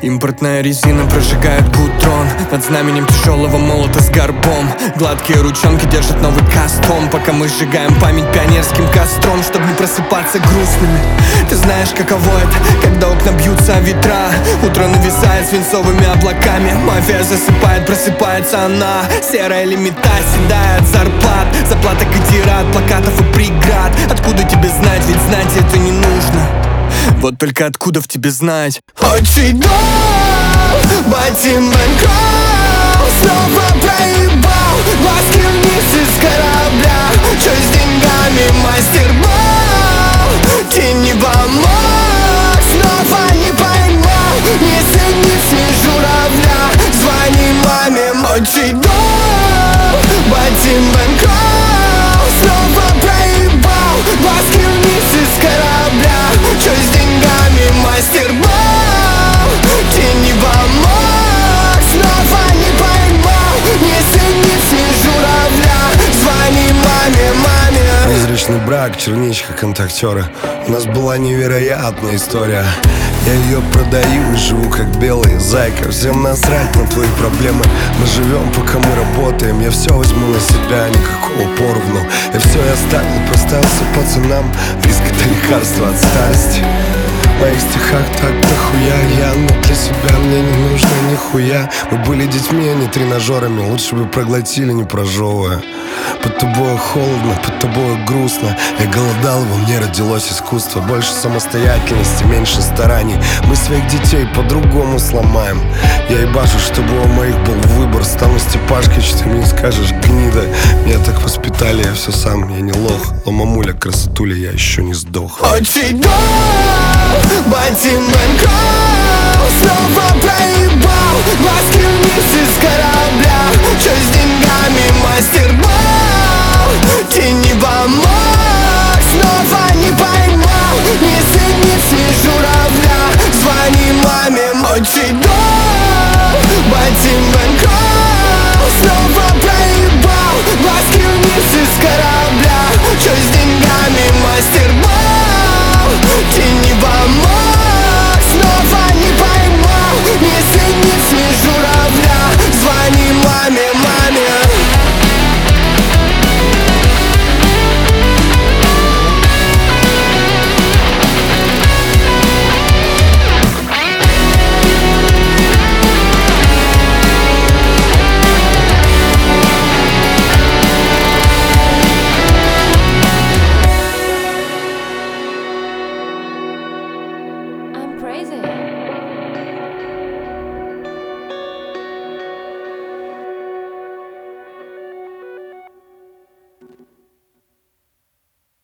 Импортная резина прожигает гудрон над знаменем тяжелого молота с горбом. Гладкие ручонки держат новый кастом, пока мы сжигаем память пионерским костром, чтобы не просыпаться грустными. Ты знаешь, каково это, когда окна бьются о ветра, утро нависает свинцовыми облаками. Мафия засыпает, просыпается она, серая лимита, седая от зарплат, заплата катера от плакатов и преград. Откуда тебе знать, ведь знать это не нужно. Вот только откуда в тебе знать? Отчий дом, Батин Бэнкроу снова проебал, глазки вниз из корабля. Чё с деньгами, мастер-бал? Тень не помог, снова не поймал, не сыгни журавля. Звони маме, отчий дом, Батин Бэнкроу снова проебал, глазки вниз из корабля. Чё с деньгами, мастер-бал? Тень не помог, снова не поймал, не сыгни журавля. Звони маме. Призрачный брак, черничка, контактера. У нас была невероятная история. Я ее продаю и живу как белый зайка. Всем насрать на твои проблемы. Мы живем, пока мы работаем. Я все возьму на себя, никакого поровну. Я все и оставил, проставился пацанам. Риск — это лекарство от старости. В моих стихах так дохуя я, но для себя мне не нужно нихуя. Мы были детьми, а не тренажерами. Лучше бы проглотили, не прожевывая. Под тобой холодно, под тобой грустно. Я голодал, во мне родилось искусство. Больше самостоятельности, меньше стараний. Мы своих детей по-другому сломаем. Я ебашу, чтобы у моих был выбор. Стану Степашкой, что ты мне скажешь, гнида. Меня так воспитали, я все сам, я не лох. Но мамуля, красотуля, я еще не сдох. Отчий дом, Батин Бэнкроу снова проебал, глазки вниз из корабля. Чё с деньгами, мастер?